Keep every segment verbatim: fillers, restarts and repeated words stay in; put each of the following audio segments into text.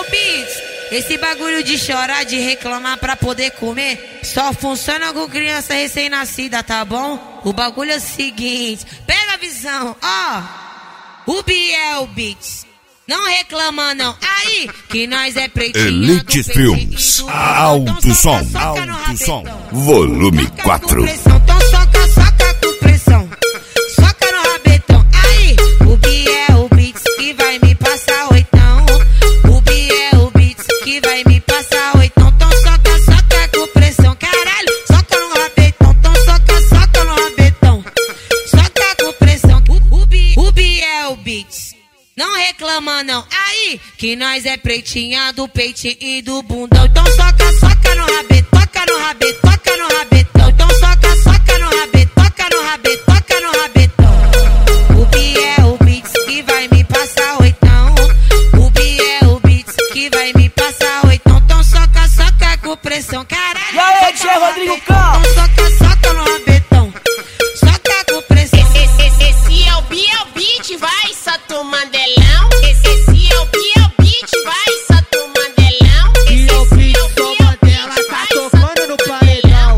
Biel Beats, esse bagulho de chorar, de reclamar pra poder comer, só funciona com criança recém-nascida, tá bom? O bagulho é o seguinte, pega a visão, ó. O Biel Beats, não reclama não, aí que nós é pretinho. Elite Filmes, alto som, alto som, volume quatro. Então soca, soca com pressão, soca no rabetão. Aí, o Biel Beats que vai me passar oitão. O Biel Beats que vai me passar oitão. Então soca, soca com pressão, caralho, soca no rabetão. Então soca, soca no rabetão, soca com pressão. O, o, Bi, o Biel Beats, não reclama não, aí que nós é pretinha do peitinho e do bundão. Então soca, soca no rabetão, toca no rabetão, toca no rabetão. Então soca, soca no rabetão, toca no rabetão, toca no rabetão. O Biel Beats que vai me passar oitão. O Biel Beats que vai me passar oitão. Então soca, soca com pressão, caralho. E aí, Tia Rodrigo Campos? Então soca, soca no rabetão, soca com pressão. Esse, esse, esse é o Biel Beats, vai, Sato Mandelão. Esse, esse é o Biel Beats, vai, Sato Mandelão. Esse, esse é o Biel Beats, vai, tocando no paredão.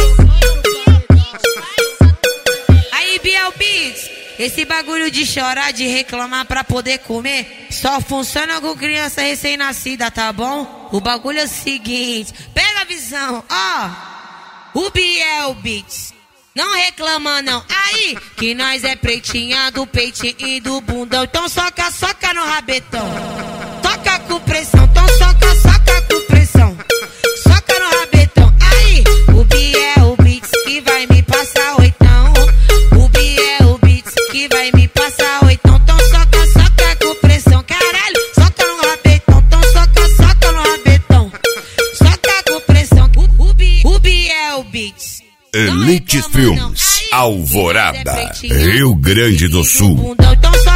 Aí, Biel Beats, esse bagulho de chorar, de reclamar pra poder comer, só funciona com criança recém-nascida, tá bom? O bagulho é o seguinte, pega a visão, ó. O Biel Beats, não reclama não, aí que nós é pretinha do peitinho e do bundão. Então soca, soca no rabetão, toca com pressão. Então soca, soca com pressão, soca no rabetão. Aí, o Biel Beats que vai me passar oitão. O Biel Beats que vai me passar oitão. Então soca, soca com pressão, caralho, soca no rabetão. Então soca, soca no rabetão, soca com pressão. O, o, Bi, o Biel Beats, Elite Filmes, Alvorada, Rio Grande do Sul. então só